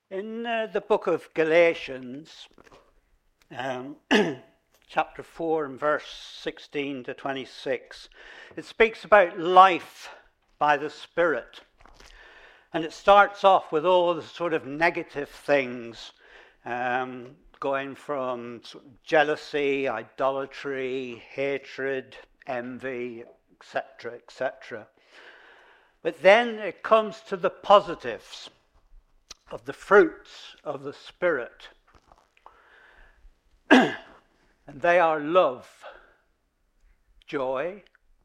In the book of Galatians, chapter 4 and verse 16 to 26, it speaks about life by the Spirit. And it starts off with all the sort of negative things, going from sort of jealousy, idolatry, hatred, envy, etc., etc. But then it comes to the positives of the fruits of the Spirit. And they are love, joy,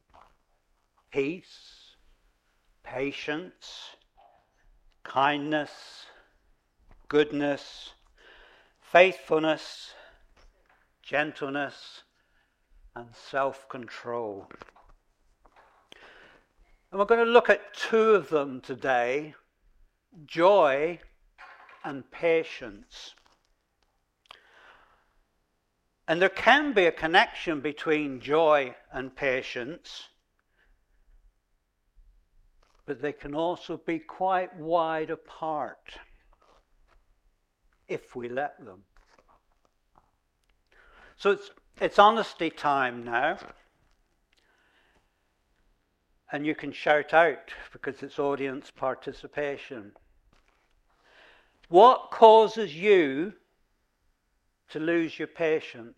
peace, patience, kindness, goodness, faithfulness, gentleness, and self-control. And we're going to look at two of them today, joy and patience. And there can be a connection between joy and patience, but they can also be quite wide apart if we let them. So it's honesty time now. And you can shout out because it's audience participation. What causes you to lose your patience?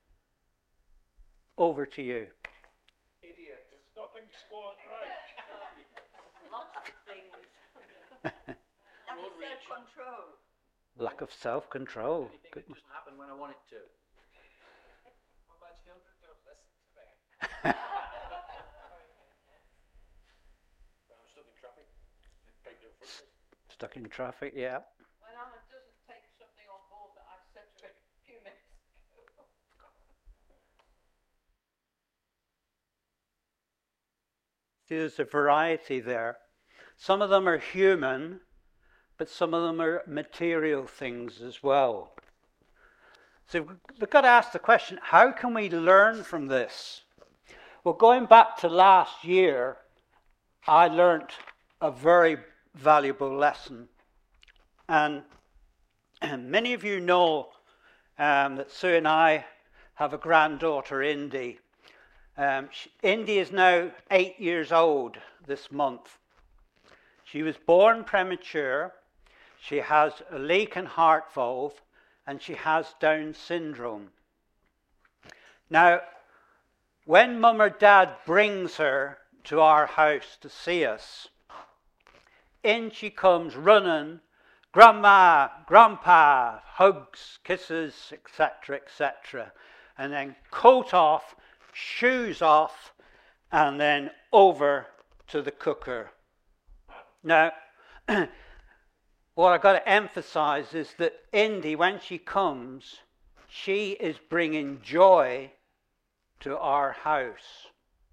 Over to you. Idiot, there's nothing scored right. Lots of things. Lack of self-control. Lack of self-control. Anything that doesn't happen when I want it to. What about children? Listen to me. I'm stuck in traffic. Stuck in traffic, yeah. When Alan doesn't take something on board that I said to him a few minutes ago. See, there's a variety there. Some of them are human, but some of them are material things as well. So we've got to ask the question, how can we learn from this? Well, going back to last year, I learnt a very valuable lesson. And many of you know that Sue and I have a granddaughter, Indy. Indy is now 8 years old this month. She was born premature. She has a leak in heart valve, and she has Down syndrome. Now, when Mum or Dad brings her to our house to see us, in she comes running, Grandma, Grandpa, hugs, kisses, etc., etc. And then coat off, shoes off, and then over to the cooker. Now, what I've got to emphasize is that Indy, when she comes, she is bringing joy to our house.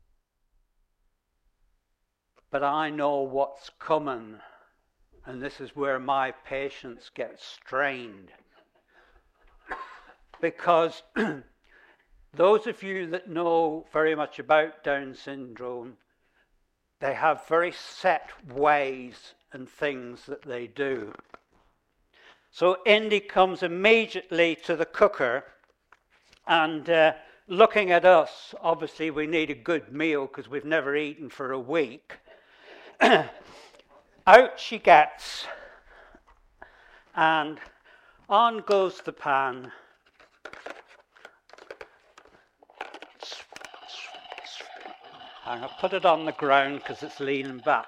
But I know what's coming, and this is where my patience gets strained. Because those of you that know very much about Down syndrome, they have very set ways and things that they do. So Indy comes immediately to the cooker, and looking at us, obviously we need a good meal because we've never eaten for a week. Out she gets, and on goes the pan. And I'll put it on the ground because it's leaning back.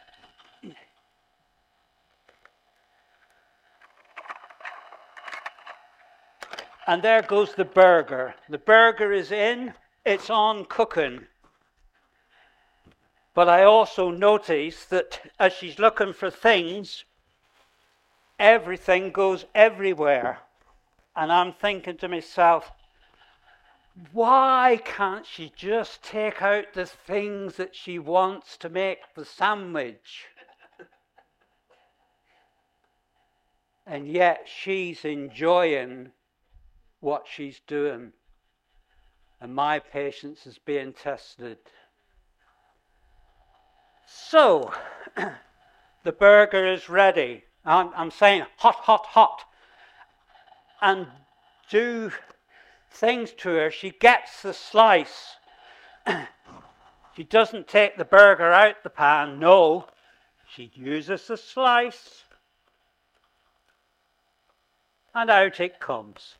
And there goes the burger. The burger is in, it's on cooking. But I also notice that as she's looking for things, everything goes everywhere. And I'm thinking to myself, why can't she just take out the things that she wants to make the sandwich? And yet she's enjoying what she's doing. And my patience is being tested. So, the burger is ready. I'm saying hot, hot, hot, and do things to her. She gets the slice. She doesn't take the burger out the pan. No, she uses the slice, and out it comes.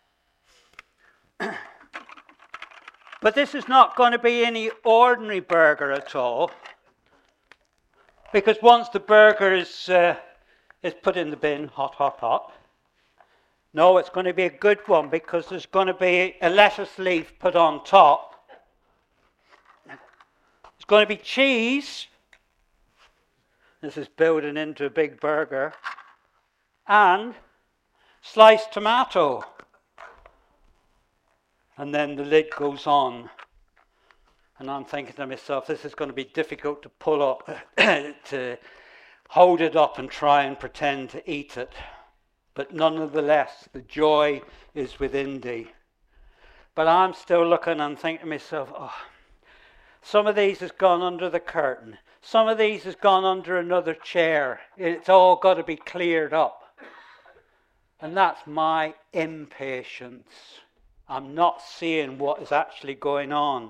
But this is not going to be any ordinary burger at all, because once the burger is put in the bin, hot, hot, hot. No, it's going to be a good one, because there's going to be a lettuce leaf put on top. It's going to be cheese. This is building into a big burger. And sliced tomato. And then the lid goes on. And I'm thinking to myself, this is going to be difficult to pull up, to hold it up and try and pretend to eat it. But nonetheless, the joy is within thee. But I'm still looking and thinking to myself, oh, some of these has gone under the curtain. Some of these has gone under another chair. It's all got to be cleared up. And that's my impatience. I'm not seeing what is actually going on.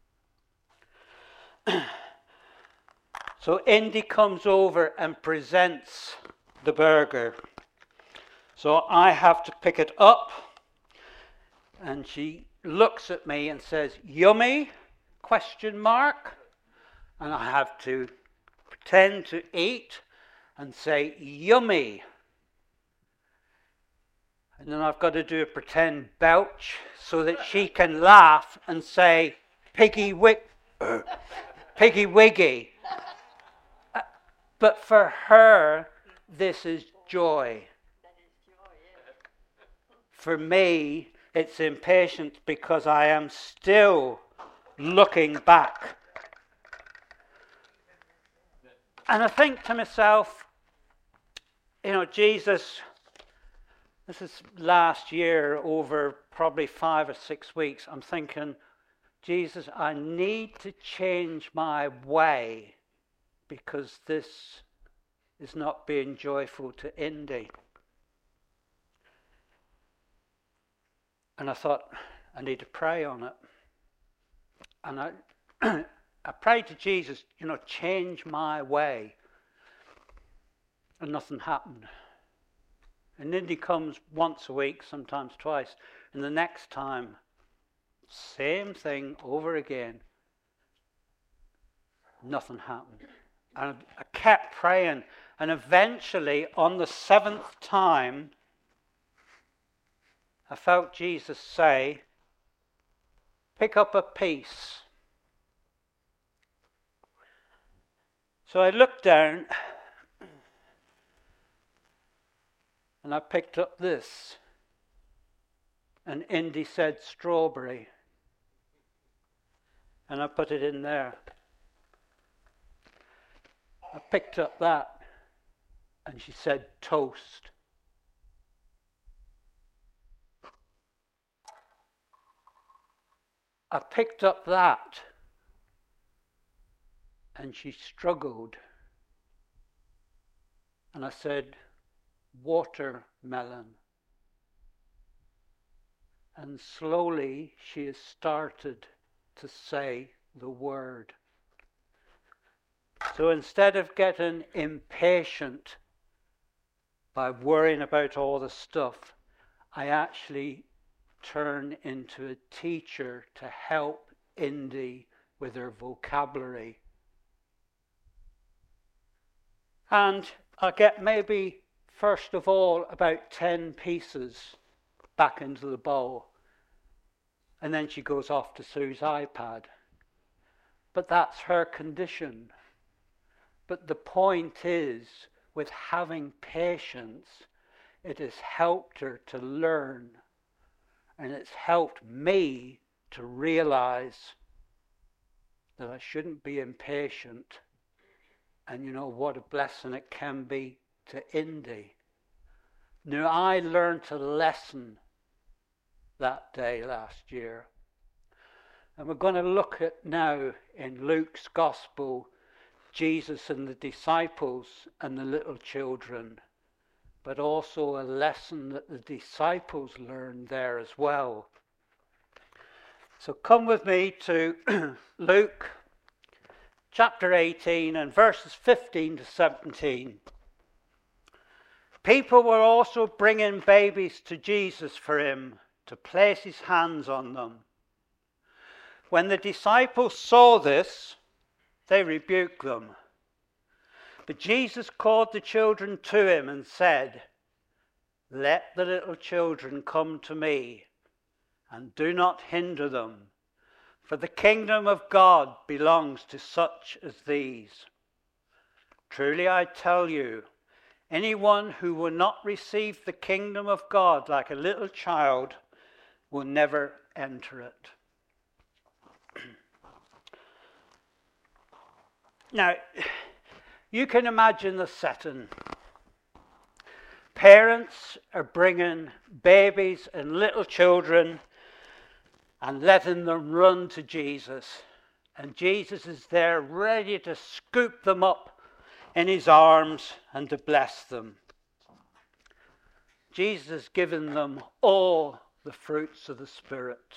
So Indy comes over and presents the burger. So I have to pick it up, and she looks at me and says, "Yummy?" ? And I have to pretend to eat and say, "Yummy." And then I've got to do a pretend belch so that she can laugh and say, Piggy Wiggy. But for her, this is joy. For me, it's impatience, because I am still looking back. And I think to myself, Jesus, this is last year, over probably 5 or 6 weeks, I'm thinking, Jesus, I need to change my way, because this is not being joyful to Indy. And I thought, I need to pray on it. And I prayed to Jesus, change my way. And nothing happened. And Indy comes once a week, sometimes twice. And the next time, same thing over again. Nothing happened. And I kept praying. And eventually, on the 7th time, I felt Jesus say, "Pick up a piece." So I looked down and I picked up this. And Indy said strawberry. And I put it in there. I picked up that and she said toast. I picked up that and she struggled. And I said, watermelon. And slowly she has started to say the word. So instead of getting impatient by worrying about all the stuff, I actually turn into a teacher to help Indy with her vocabulary. And I get maybe, first of all, about 10 pieces back into the bowl. And then she goes off to Sue's iPad. But that's her condition. But the point is, with having patience, it has helped her to learn. And it's helped me to realize that I shouldn't be impatient. And you know what a blessing it can be to Indy. Now, I learned a lesson that day last year. And we're going to look at now in Luke's Gospel, Jesus and the disciples and the little children. but also a lesson that the disciples learned there as well. So come with me to Luke chapter 18 and verses 15 to 17. People were also bringing babies to Jesus for him to place his hands on them. When the disciples saw this, they rebuked them. But Jesus called the children to him and said, "Let the little children come to me, and do not hinder them, for the kingdom of God belongs to such as these. Truly I tell you, anyone who will not receive the kingdom of God like a little child will never enter it." Now, you can imagine the setting. Parents are bringing babies and little children and letting them run to Jesus. And Jesus is there ready to scoop them up in his arms and to bless them. Jesus has given them all the fruits of the Spirit.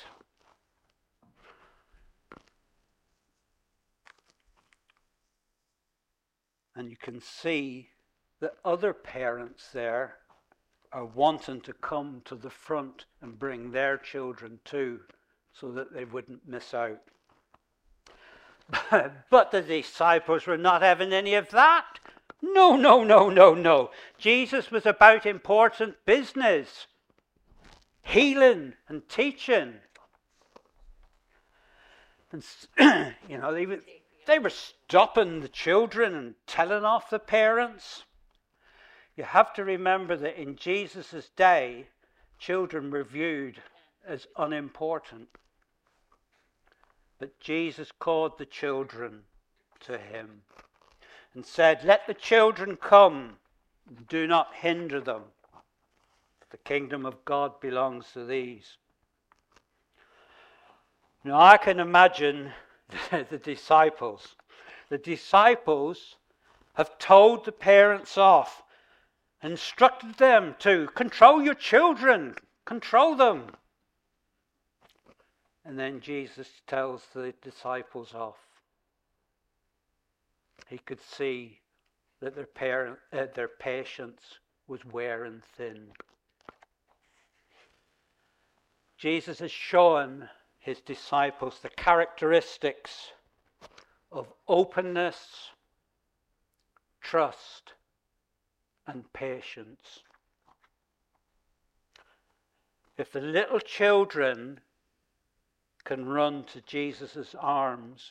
And you can see that other parents there are wanting to come to the front and bring their children too, so that they wouldn't miss out. But the disciples were not having any of that. No. Jesus was about important business, healing and teaching. And they were stopping the children and telling off the parents. You have to remember that in Jesus' day, children were viewed as unimportant. But Jesus called the children to him and said, "Let the children come, do not hinder them. The kingdom of God belongs to these." Now I can imagine the disciples. The disciples have told the parents off, instructed them to control your children, control them. And then Jesus tells the disciples off. He could see that their patience was wearing thin. Jesus is showing his disciples the characteristics of openness, trust, and patience. If the little children can run to Jesus' arms,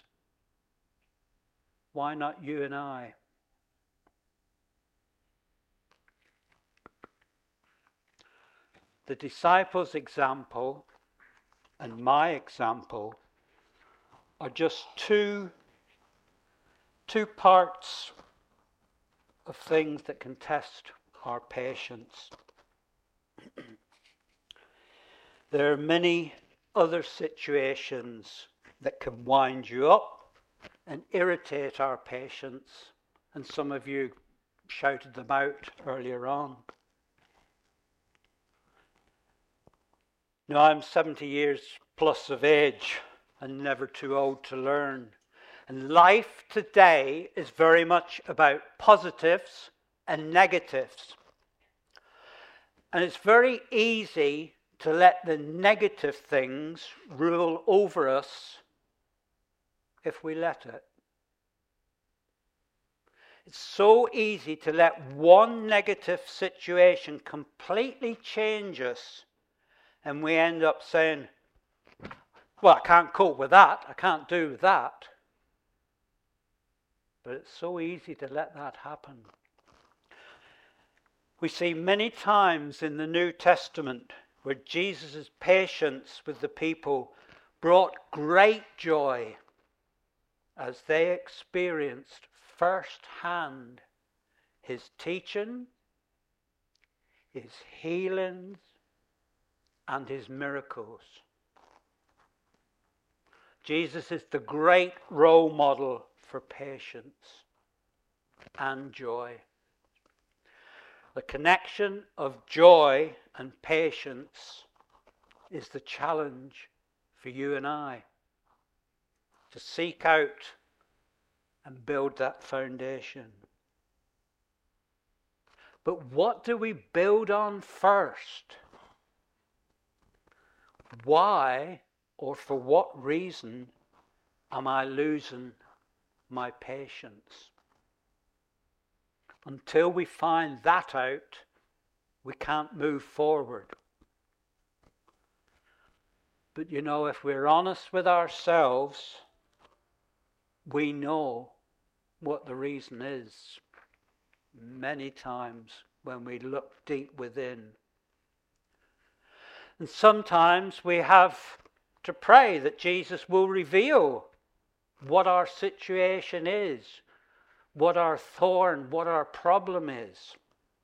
why not you and I? The disciples' example and my example are just two parts of things that can test our patience. There are many other situations that can wind you up and irritate our patience, and some of you shouted them out earlier on. Now I'm 70 years plus of age and never too old to learn. And life today is very much about positives and negatives. And it's very easy to let the negative things rule over us if we let it. It's so easy to let one negative situation completely change us, and we end up saying, well, I can't cope with that, I can't do that. But it's so easy to let that happen. We see many times in the New Testament where Jesus' patience with the people brought great joy as they experienced firsthand his teaching, his healings, and his miracles. Jesus is the great role model for patience and joy. The connection of joy and patience is the challenge for you and I to seek out and build that foundation. But what do we build on first? Why or for what reason am I losing my patience? Until we find that out, we can't move forward. But you know, if we're honest with ourselves, we know what the reason is many times when we look deep within. And sometimes we have to pray that Jesus will reveal what our situation is, what our thorn, what our problem is.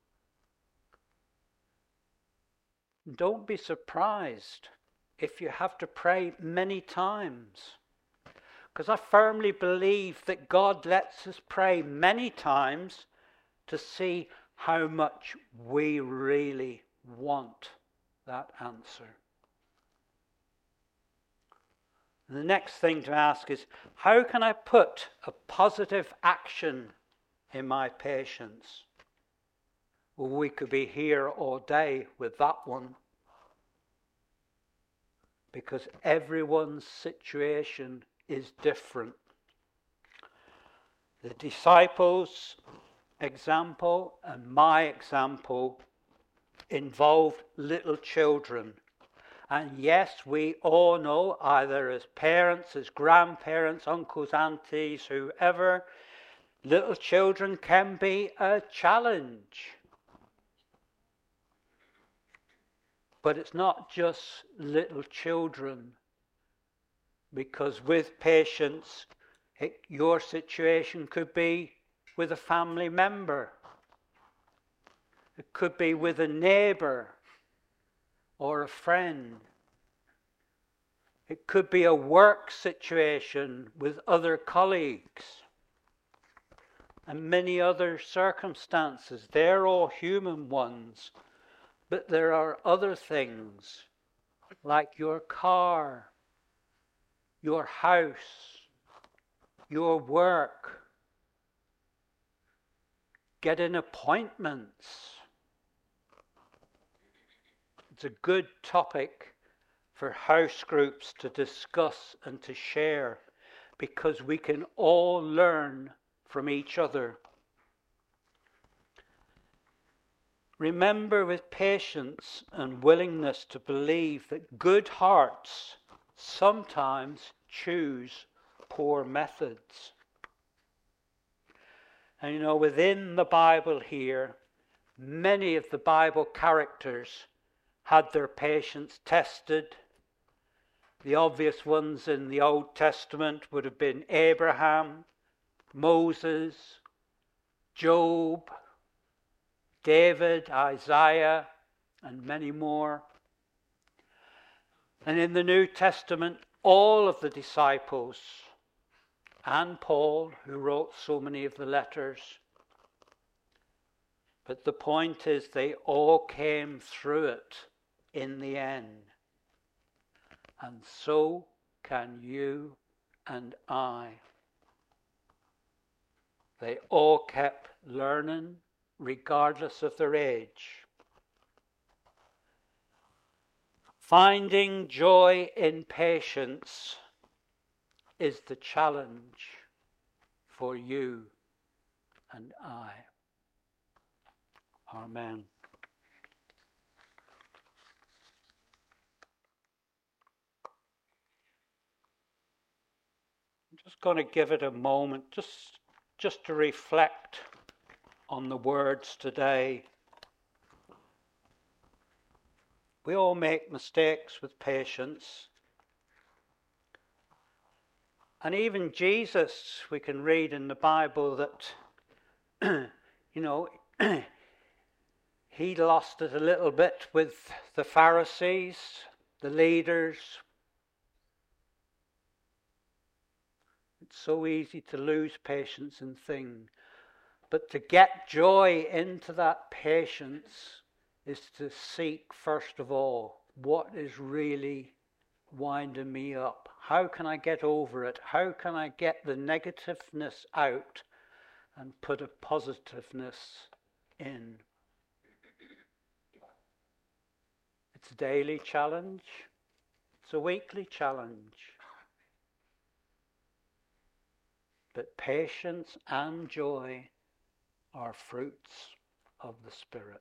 Don't be surprised if you have to pray many times, because I firmly believe that God lets us pray many times to see how much we really want that answer. The next thing to ask is, how can I put a positive action in my patience? Well, we could be here all day with that one, because everyone's situation is different. The disciples' example and my example involved little children. And yes, we all know, either as parents, as grandparents, uncles, aunties, whoever, little children can be a challenge. But it's not just little children, because with patience, your situation could be with a family member. It could be with a neighbor or a friend. It could be a work situation with other colleagues and many other circumstances. They're all human ones. But there are other things like your car, your house, your work, getting appointments. It's a good topic for house groups to discuss and to share, because we can all learn from each other. Remember, with patience and willingness to believe, that good hearts sometimes choose poor methods. And you know, within the Bible here, many of the Bible characters had their patience tested. The obvious ones in the Old Testament would have been Abraham, Moses, Job, David, Isaiah, and many more. And in the New Testament, all of the disciples, and Paul, who wrote so many of the letters. But the point is, they all came through it in the end. And so can you and I. They all kept learning, regardless of their age. Finding joy in patience is the challenge for you and I. Amen. I'm just going to give it a moment just to reflect on the words today. We all make mistakes with patience. And even Jesus, we can read in the Bible that, he lost it a little bit with the Pharisees, the leaders. It's so easy to lose patience in things. But to get joy into that patience is to seek, first of all, what is really winding me up? How can I get over it? How can I get the negativeness out and put a positiveness in? It's a daily challenge. It's a weekly challenge. But patience and joy are fruits of the Spirit.